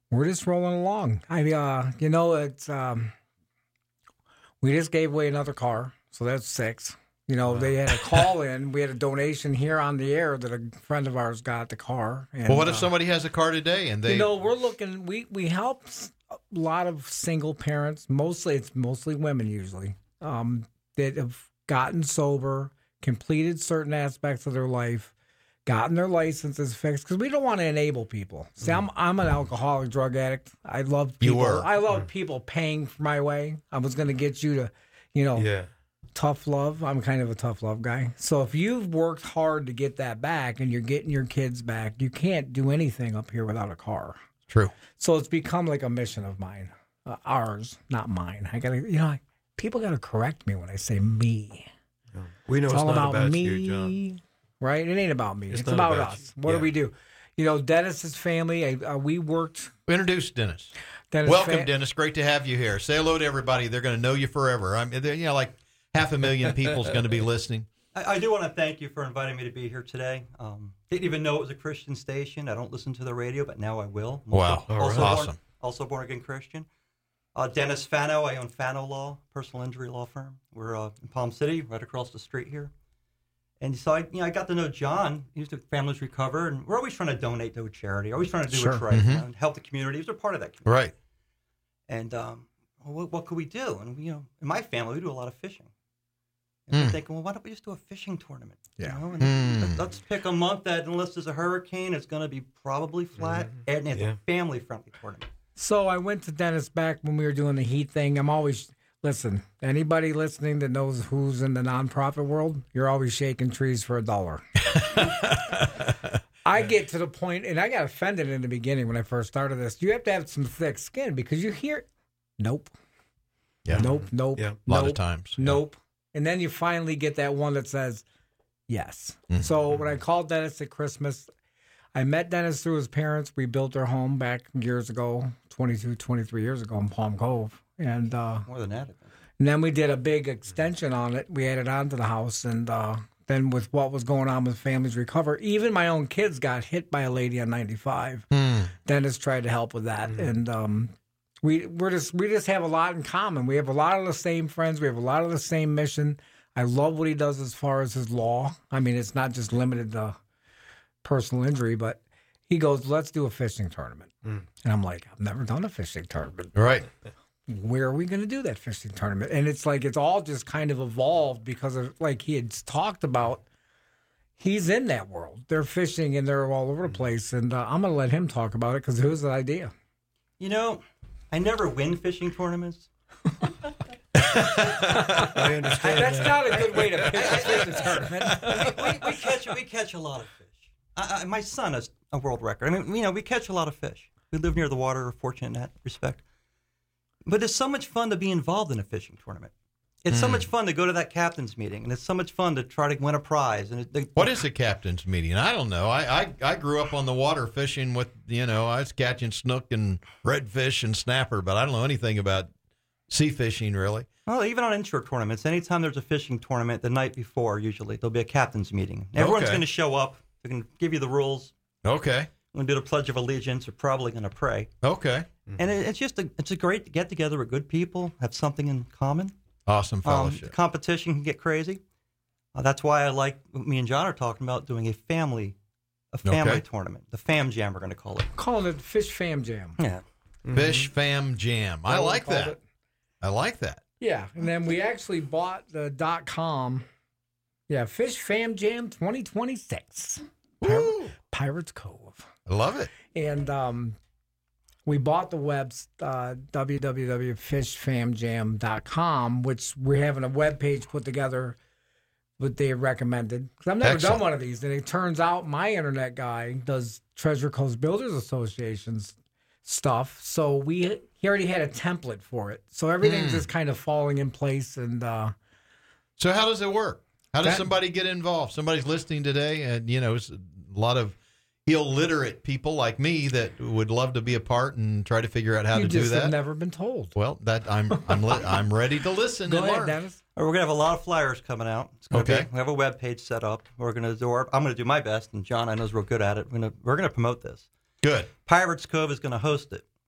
We're just rolling along. I uh, you know, it's um, we just gave away another car, so that's six. You know, wow. They had a call in. We had a donation here on the air that a friend of ours got the car. And, well, what if uh, somebody has a car today and they? You know, we're looking. We we help a lot of single parents. Mostly, it's mostly women usually um, that have gotten sober, completed certain aspects of their life, gotten their licenses fixed, because we don't want to enable people. See, I'm I'm an alcoholic, drug addict. I love people. You were. I love people paying for my way. I was going to get you to, you know, Yeah. tough love. I'm kind of a tough love guy. So if you've worked hard to get that back and you're getting your kids back, you can't do anything up here without a car. True. So it's become like a mission of mine, uh, ours, not mine. I gotta, you know, I, people gotta correct me when I say me. We know It's it's, all not about, about me, you, John. right? It ain't about me. It's It's, not about, about us. you. What Yeah. do we do? You know, Dennis's family. I, uh, we worked. Introduce Dennis. Dennis Welcome, fa- Dennis. Great to have you here. Say hello to everybody. They're going to know you forever. I'm, you know, like half a million people's going to be listening. I, I do want to thank you for inviting me to be here today. Um, didn't even know it was a Christian station. I don't listen to the radio, but now I will. I'm Wow. Also, All also right. born, Awesome. Also born again Christian. Uh, Dennis Fano. I own Fano Law, personal injury law firm. We're uh, in Palm City, right across the street here. And so I, you know, I got to know John. He used to Families Recover, and we're always trying to donate to a charity. Always trying to do Sure. what's right, Mhm. you know, and help the community. He's a part of that community. Right. And um, well, what, what could we do? And you know, in my family, we do a lot of fishing. And Mm. we're thinking, well, why don't we just do a fishing tournament? Yeah. You know? and Mm. let- Let's pick a month that, unless there's a hurricane, it's going to be probably flat, and it's Yeah. a family-friendly tournament. So I went to Dennis back when we were doing the heat thing. I'm always listen. Anybody listening that knows who's in the nonprofit world, you're always shaking trees for a dollar. I get to the point, and I got offended in the beginning when I first started this. You have to have some thick skin because you hear, nope, Yeah. nope, nope, Yeah. A lot nope, of times. nope, and then you finally get that one that says yes. Mhm. So when I called Dennis at Christmas, I met Dennis through his parents. We built their home back years ago, twenty-two, twenty-three years ago in Palm Cove, and. uh More than that, I think. and then we did a big extension on it. We added on to the house. And uh, then with what was going on with Families Recover, even my own kids got hit by a lady on ninety-five. Mm. Dennis tried to help with that. And um, we we're just we just have a lot in common. We have a lot of the same friends. We have a lot of the same mission. I love what he does as far as his law. I mean, it's not just limited to personal injury, but he goes, let's do a fishing tournament. Mm. And I'm like, I've never done a fishing tournament. Right. Where are we going to do that fishing tournament? And it's like it's all just kind of evolved because of like he had talked about. He's in that world. They're fishing and they're all over the place. And uh, I'm going to let him talk about it because it was the idea. You know, I never win fishing tournaments. I understand That's that. not a good way to pitch a fishing tournament. we, we catch we catch a lot of fish. I, I, my son has a world record. I mean, you know, we catch a lot of fish. We live near the water. We're fortunate in that respect. But it's so much fun to be involved in a fishing tournament. It's so much fun to go to that captain's meeting, and it's so much fun to try to win a prize. And it, the, What is a captain's meeting? I don't know. I, I, I grew up on the water fishing with, you know, I was catching snook and redfish and snapper, but I don't know anything about sea fishing, really. Well, even on inshore tournaments, anytime there's a fishing tournament, the night before, usually, there'll be a captain's meeting. Everyone's Okay. going to show up. They're going to give you the rules. Okay. We're going to do the Pledge of Allegiance. They're probably going to pray. Okay. And it, it's just a, it's a great get together with good people, have something in common. Awesome Um, fellowship. the competition can get crazy. Uh, that's why I like what me and John are talking about doing a family, a family Okay. tournament. The Fam Jam, we're going to call it. Calling it Fish Fam Jam. Yeah. Fish Fam Jam. I That's what like we called that. it. I like that. Yeah. And then we actually bought the dot com. Yeah. Fish Fam Jam twenty twenty-six. Pir- Woo! Pirates Cove. I love it. And um, we bought the web uh, w w w dot fish fam jam dot com, which we're having a web page put together what they recommended. Because I've never Excellent. done one of these. And it turns out my internet guy does Treasure Coast Builders Association's stuff. So we he already had a template for it. So everything's Mm. just kind of falling in place. And uh, So how does it work? How does That- somebody get involved? Somebody's listening today, and you know, it's a lot of illiterate people like me that would love to be a part and try to figure out how you to do just have that. never been told. Well, that I'm I'm li- I'm ready to listen Go and ahead, learn. Dennis. We're going to have a lot of flyers coming out. It's gonna Okay. Be, we have a web page set up. We're going to do our, I'm going to do my best, and John I know is real good at it. We're going to we're going to promote this. Good. Pirates Cove is going to host it.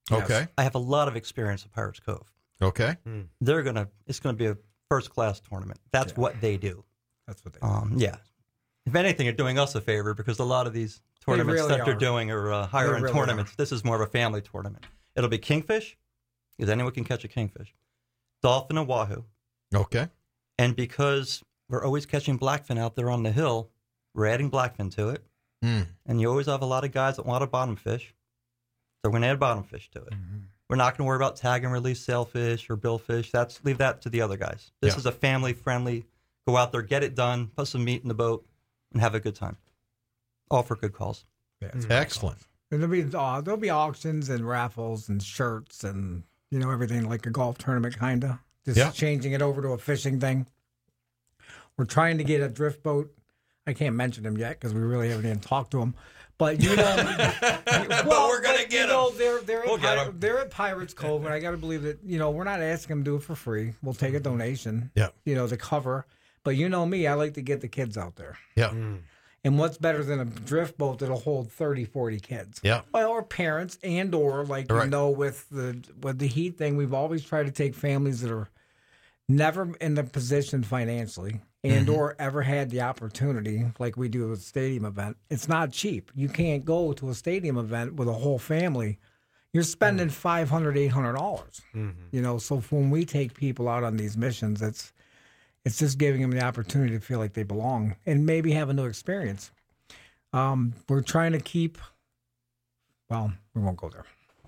Okay. I have a lot of experience at Pirates Cove. Okay. They're gonna. It's gonna be a first class tournament. That's Yeah. what they do. That's what they. Um, yeah. If anything, you're doing us a favor because a lot of these tournaments really that they're are. doing are uh, higher They end really tournaments. This is more of a family tournament. It'll be kingfish, because anyone can catch a kingfish, dolphin and wahoo, Okay. and because we're always catching blackfin out there on the hill, we're adding blackfin to it. Mm. And you always have a lot of guys that want a bottom fish, so we're going to add bottom fish to it. Mm-hmm. We're not going to worry about tag and release sailfish or billfish. That's leave that to the other guys. This Yeah. is a family friendly. Go out there, get it done, put some meat in the boat, and have a good time. All for good calls. Yeah, it's Excellent. And there'll be uh, there'll be auctions and raffles and shirts and you know everything like a golf tournament kind of. Just Yeah. changing it over to a fishing thing. We're trying to get a drift boat. I can't mention him yet because we really haven't even talked to him. But you know, well, we're gonna but, get you know, 'em. They're they're We'll at, get Pir- 'em. they're at Pirates Cove, and I got to believe that you know we're not asking them to do it for free. We'll take a donation. Yeah. You know, to cover. But you know me, I like to get the kids out there. Yeah. And what's better than a drift boat that'll hold thirty, forty kids? Yeah. Well, or parents and or like Right. you know with the with the heat thing, we've always tried to take families that are never in the position financially and Mm-hmm. or ever had the opportunity like we do with a stadium event. It's not cheap. You can't go to a stadium event with a whole family. You're spending Mm. five hundred dollars, eight hundred dollars. You know, so when we take people out on these missions, it's it's just giving them the opportunity to feel like they belong and maybe have a new experience. Um, we're trying to keep, well, we won't go there.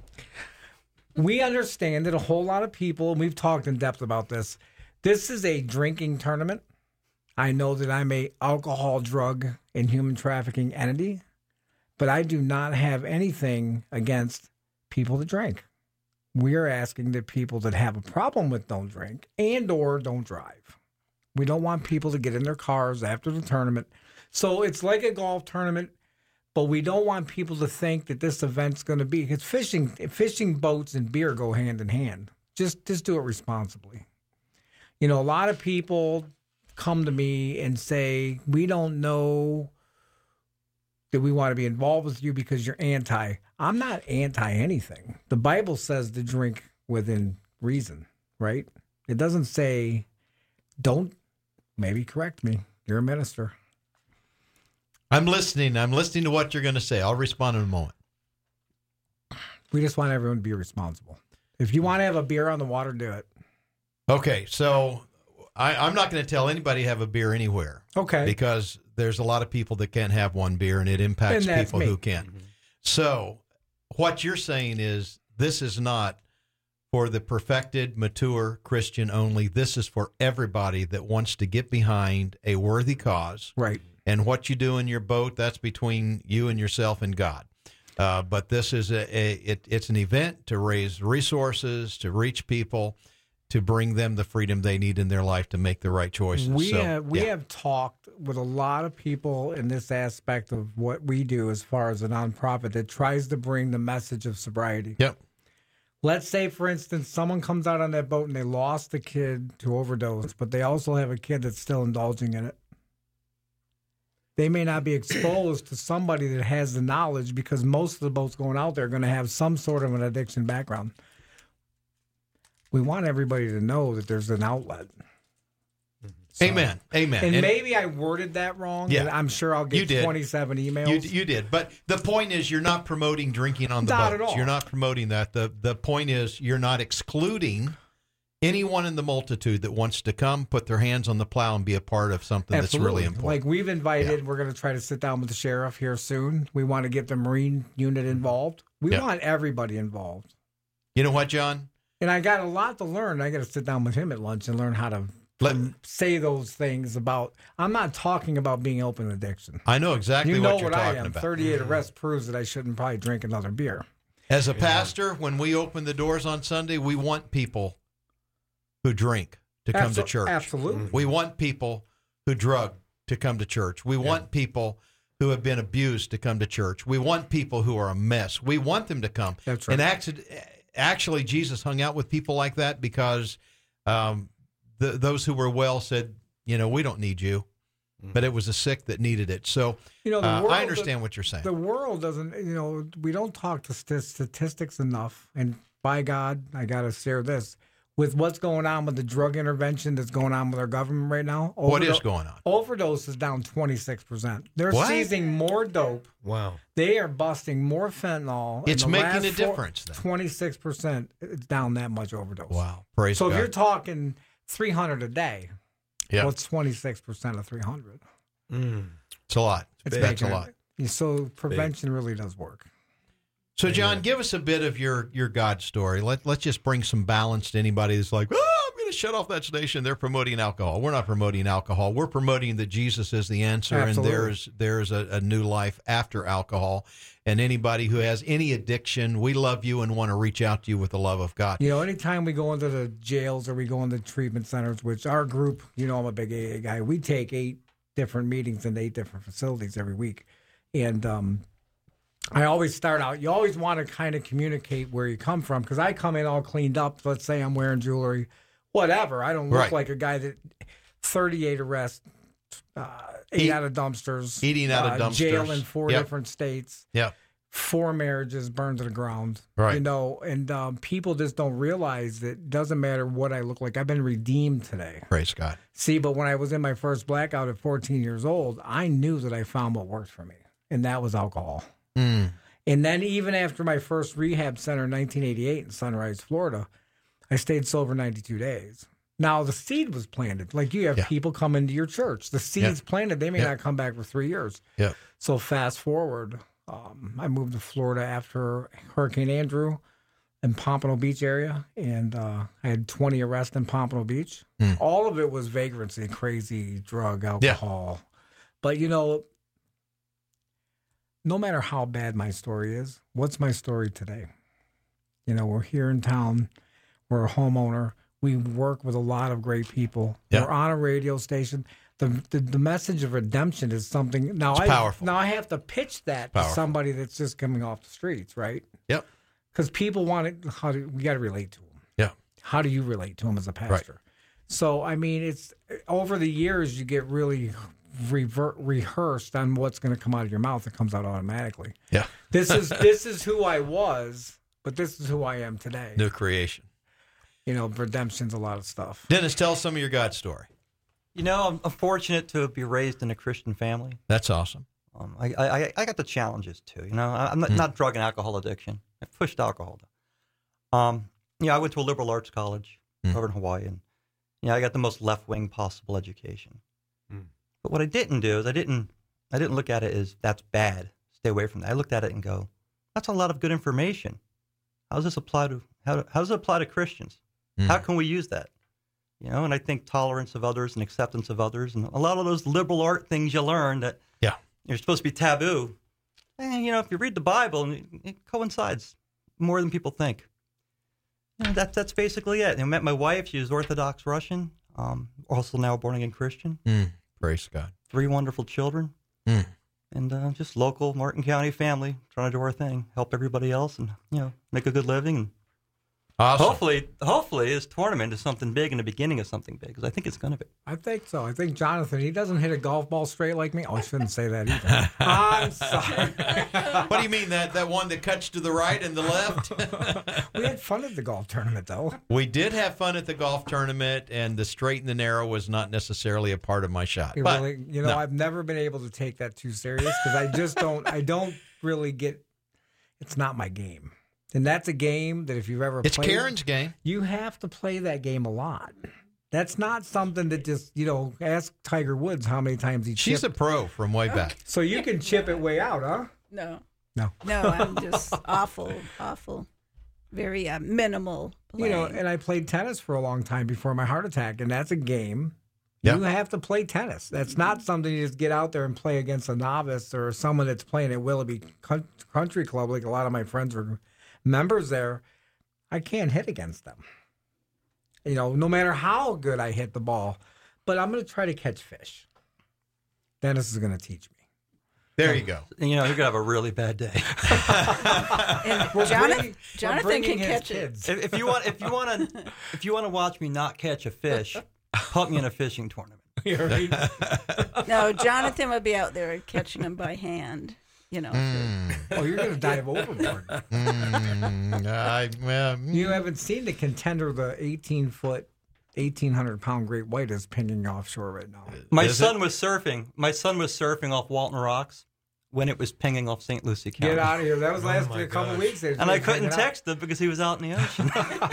We understand that a whole lot of people, and we've talked in depth about this, this is a drinking tournament. I know that I'm a alcohol, drug, and human trafficking entity, but I do not have anything against people that drink. We are asking that people that have a problem with don't drink and or don't drive. We don't want people to get in their cars after the tournament. So it's like a golf tournament, but we don't want people to think that this event's going to be, because fishing, fishing boats and beer go hand in hand. Just, just do it responsibly. You know, a lot of people come to me and say, we don't know that we want to be involved with you because you're anti. I'm not anti anything. The Bible says to drink within reason, right? It doesn't say don't. Maybe correct me. You're a minister. I'm listening. I'm listening to what you're going to say. I'll respond in a moment. We just want everyone to be responsible. If you want to have a beer on the water, do it. Okay, so I, I'm not going to tell anybody to have a beer anywhere. Okay. Because there's a lot of people that can't have one beer, and it impacts And that's people me. who can. So what you're saying is this is not for the perfected, mature Christian only. This is for everybody that wants to get behind a worthy cause. Right. And what you do in your boat, that's between you and yourself and God. Uh, but this is a, a it, it's an event to raise resources, to reach people, to bring them the freedom they need in their life to make the right choices. We so, have we yeah. have talked with a lot of people in this aspect of what we do as far as a nonprofit that tries to bring the message of sobriety. Yep. Let's say, for instance, someone comes out on that boat and they lost a kid to overdose, but they also have a kid that's still indulging in it. They may not be exposed to somebody that has the knowledge because most of the boats going out there are going to have some sort of an addiction background. We want everybody to know that there's an outlet. So- Amen. Amen. And, And maybe I worded that wrong. Yeah. and I'm sure I'll You get did. twenty-seven you, emails. you did. But the point is you're not promoting drinking on the Not at boats. all. You're not promoting that. The The point is you're not excluding anyone in the multitude that wants to come, put their hands on the plow, and be a part of something Absolutely. that's really important. Like we've invited, we're going to try to sit down with the sheriff here soon. We want to get the Marine unit involved. We Yeah. want everybody involved. You know what, John? And I got a lot to learn. I got to sit down with him at lunch and learn how to Let, say those things about. I'm not talking about being open addiction. I know exactly You know what you're what I talking am. about. thirty-eight arrests proves that I shouldn't probably drink another beer. As a pastor, when we open the doors on Sunday, we want people who drink to come to Abso- church. Absolutely. We want people who drug to come to church. We want people who have been abused to come to church. We want people who are a mess. We want them to come. That's right. And actually, actually Jesus hung out with people like that because um, the, those who were well said, you know, we don't need you. but it was a sick that needed it. So You know, the uh, world, I understand what you're saying. The world doesn't, you know, we don't talk to st- statistics enough. And by God, I got to share this. With what's going on with the drug intervention that's going on with our government right now. What is going on? Overdose is down twenty-six percent. They're What? seizing more dope. Wow. They are busting more fentanyl. It's In the making last a four- difference then. twenty-six percent. It's down that much overdose. Wow. Praise So God. if you're talking three hundred a day, Yeah. what's twenty-six percent of three hundred? Mm. It's a lot. It's That's a making lot. it- So prevention really does work. So, John, give us a bit of your, your God story. Let, let's just bring some balance to anybody that's like, oh, I'm going to shut off that station. They're promoting alcohol. We're not promoting alcohol. We're promoting that Jesus is the answer, Absolutely. and there's there's a, a new life after alcohol. And anybody who has any addiction, we love you and want to reach out to you with the love of God. You know, anytime we go into the jails or we go into treatment centers, which our group, you know, I'm a big A A guy, we take eight different meetings in eight different facilities every week. And um, I always start out, you always want to kind of communicate where you come from, because I come in all cleaned up. Let's say I'm wearing jewelry, whatever. I don't look Right. like a guy that thirty-eight arrests, uh, eight Eat- out of dumpsters, eating out of uh, jail dumpsters. in four Yep. different states. Yeah. Four marriages burned to the ground. Right. You know, and um, people just don't realize that it doesn't matter what I look like. I've been redeemed today. Praise God. See, but when I was in my first blackout at fourteen years old, I knew that I found what worked for me, and that was alcohol. Mm. And then even after my first rehab center in nineteen eighty-eight in Sunrise, Florida, I stayed sober ninety-two days. Now, the seed was planted. Like you have Yeah. people come into your church. The seed's Yeah. planted. They may Yeah. not come back for three years. Yeah. So fast forward, um, I moved to Florida after Hurricane Andrew in Pompano Beach area, and uh, I had twenty arrests in Pompano Beach. Mm. All of it was vagrancy, crazy drug, alcohol. But, you know, no matter how bad my story is, what's my story today? You know, we're here in town. We're a homeowner. We work with a lot of great people. Yeah. We're on a radio station. The, the the message of redemption is something. Now It's I powerful. now I have to pitch that Powerful. to somebody that's just coming off the streets, right? Yep. Because people want it. How do we got to relate to them? Yeah. How do you relate to them as a pastor? So I mean, it's over the years you get really revert, rehearsed on what's going to come out of your mouth. It comes out automatically. Yeah. This is this is who I was, but this is who I am today. New creation. You know, redemption's a lot of stuff. Dennis, tell us some of your God story. You know, I'm, I'm fortunate to be raised in a Christian family. That's awesome. Um, I, I I got the challenges too. You know, I- I'm not, Mm. not drug and alcohol addiction. I pushed alcohol. Um, you know, I went to a liberal arts college Mm. over in Hawaii, and you know, I got the most left wing possible education. Mm. But what I didn't do is I didn't I didn't look at it as that's bad. Stay away from that. I looked at it and go, that's a lot of good information. How does this apply to how how does it apply to Christians? Mm. How can we use that? You know, and I think tolerance of others and acceptance of others, and a lot of those liberal art things you learn that Yeah. you're supposed to be taboo. And, you know, if you read the Bible, it, it coincides more than people think. You know, that, that's basically it. I met my wife. She was Orthodox Russian, um, also now a born-again Christian. Mm. Praise God. Three wonderful children. Mm. And uh, just local Martin County family, trying to do our thing, help everybody else, and, you know, make a good living. And Awesome. hopefully, hopefully this tournament is something big and the beginning of something big, because I think it's going to be. I think so. I think Jonathan, he doesn't hit a golf ball straight like me. Oh, I shouldn't say that either. I'm sorry. What do you mean, that, that one that cuts to the right and the left? We had fun at the golf tournament, though. We did have fun at the golf tournament, and the straight and the narrow was not necessarily a part of my shot. You But, really, you know, no. I've never been able to take that too serious because I just don't. I don't really get. It's not my game, and that's a game that if you've ever It's played, Karen's game. you have to play that game a lot. That's not something that just you know. Ask Tiger Woods how many times he She's a chipped. pro from way back. So you can chip it way out, huh? No. No. No, I'm just awful, awful, very uh, minimal. You know, playing. and I played tennis for a long time before my heart attack, and that's a game. Yeah. You have to play tennis. That's not something you just get out there and play against a novice or someone that's playing at Willoughby Coun- Country Club, like a lot of my friends are members there. I can't hit against them. You know, no matter how good I hit the ball, but I'm going to try to catch fish. Dennis is going to teach me. There you go. And, you know, you're going to have a really bad day. And We're Jonathan, bringing- we're Jonathan bringing can his catch it. kids. if, if you want, if you want to, if you want to watch me not catch a fish, put me in a fishing tournament. Yeah, right? No, Jonathan would be out there catching them by hand. You know. Mm. Oh, you're going to dive overboard. Mm, I, well, You haven't seen the contender, the eighteen foot, eighteen hundred pound great white is pinging offshore right now. My Is son it? was surfing. My son was surfing off Walton Rocks when it was pinging off Saint Lucie County. Get out of here. That was Oh, last my a couple gosh. weeks. They And I just couldn't hanging out. text him because he was out in the ocean.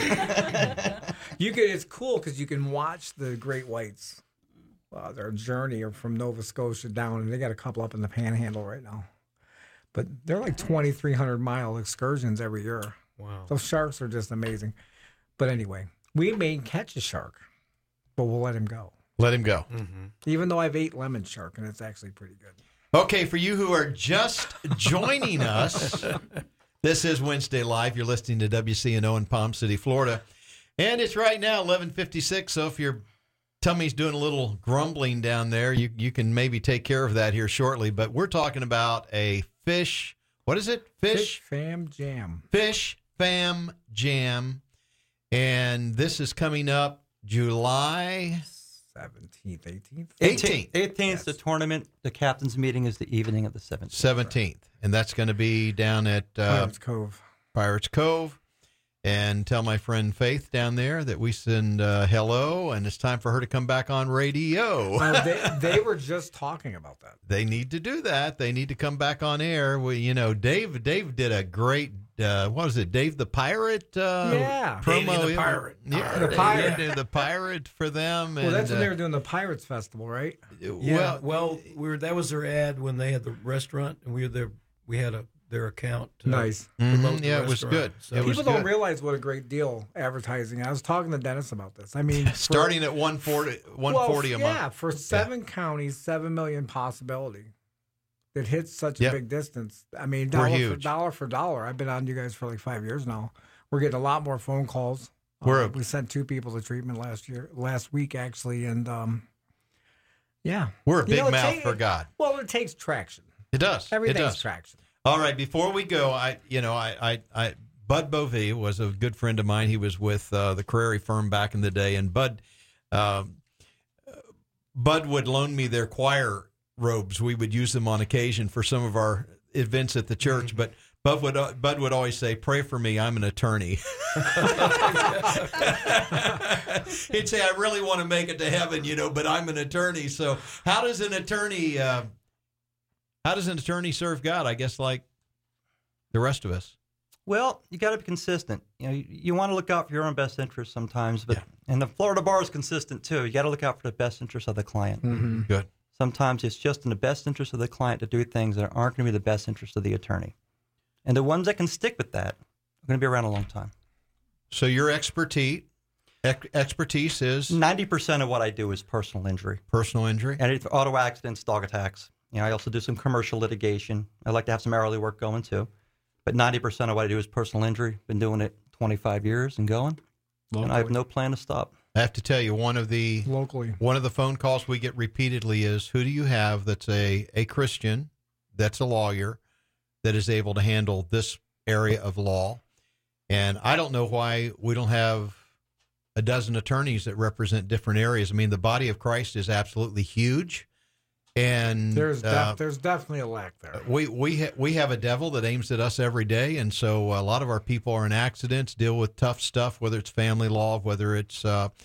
You can. It's cool because you can watch the great whites, uh, their journey from Nova Scotia down, and they got a couple up in the Panhandle right now. But they're like twenty-three hundred mile excursions every year. Wow. Those sharks are just amazing. But anyway, we may catch a shark, but we'll let him go. let him go. Even though I've ate lemon shark, and it's actually pretty good. Okay, for you who are just joining us, this is Wednesday Live. You're listening to W C N O in Palm City, Florida. And it's right now eleven fifty-six, so if your tummy's doing a little grumbling down there, you, you can maybe take care of that here shortly. But we're talking about a fish, what is it? Fish? Fish fam jam. Fish Fam Jam. And this is coming up July seventeenth, eighteenth. eighteenth. eighteenth, the tournament. The captain's meeting is the evening of the seventeenth. seventeenth. And that's going to be down at uh, Pirates Cove. Pirates Cove. And tell my friend Faith down there that we send uh, hello, and it's time for her to come back on radio. Oh, they, they were just talking about that. They need to do that. They need to come back on air. We, you know, Dave. Dave did a great. Uh, what was it? Dave the Pirate. Uh, Yeah. promo. Davey the Pirate. Yeah, The Pirate. He did the Pirate for them. Well, and, that's when uh, they were doing the Pirates Festival, right? Yeah. Well, Well, we were. That was their ad when they had the restaurant, and we were there. We had a their account. uh, Nice. mhm, promote the yeah, it was restaurant. good. So- It was People don't good. realize what a great deal advertising. I was talking to Dennis about this. I mean, for- Starting at one forty, one forty well, a month. Yeah, for seven counties, seven million possibility. That hits such Yep. a big distance. I mean, We're dollar for huge. dollar for dollar. I've been on you guys for like five years now. We're getting a lot more phone calls. We're Uh, a- we sent two people to treatment last year, last week actually, and um, yeah, We're a You big know, it mouth take- for God. Well, it takes traction. It does. It Everything's does. traction. All right, before we go, I you know I I, I Bud Bovee was a good friend of mine. He was with uh, the Crary firm back in the day, and Bud um, Bud would loan me their choir robes. We would use them on occasion for some of our events at the church, but. Bud would, uh, Bud would always say, "Pray for me. I'm an attorney." He'd say, "I really want to make it to heaven, you know, but I'm an attorney." So, how does an attorney, uh, how does an attorney serve God? I guess like the rest of us. Well, you got to be consistent. You know, you, you want to look out for your own best interest sometimes, but and the Florida bar is consistent too. You got to look out for the best interest of the client. Mm-hmm. Good. Sometimes it's just in the best interest of the client to do things that aren't going to be the best interest of the attorney. And the ones that can stick with that are going to be around a long time. So your expertise, ex- expertise is ninety percent of what I do is personal injury. personal injury. And it's auto accidents, dog attacks. You know, I also do some commercial litigation. I like to have some hourly work going too. But ninety percent of what I do is personal injury. Been doing it twenty-five years and going. And I have no plan to stop. I have to tell you, one of the Locally. one of the phone calls we get repeatedly is, "Who do you have that's a a Christian, that's a lawyer, that is able to handle this area of law?" And I don't know why we don't have a dozen attorneys that represent different areas. I mean, the body of Christ is absolutely huge, and There's def- uh, there's definitely a lack there. we we ha- we have a devil that aims at us every day, and so a lot of our people are in accidents, deal with tough stuff, whether it's family law, whether it's uh,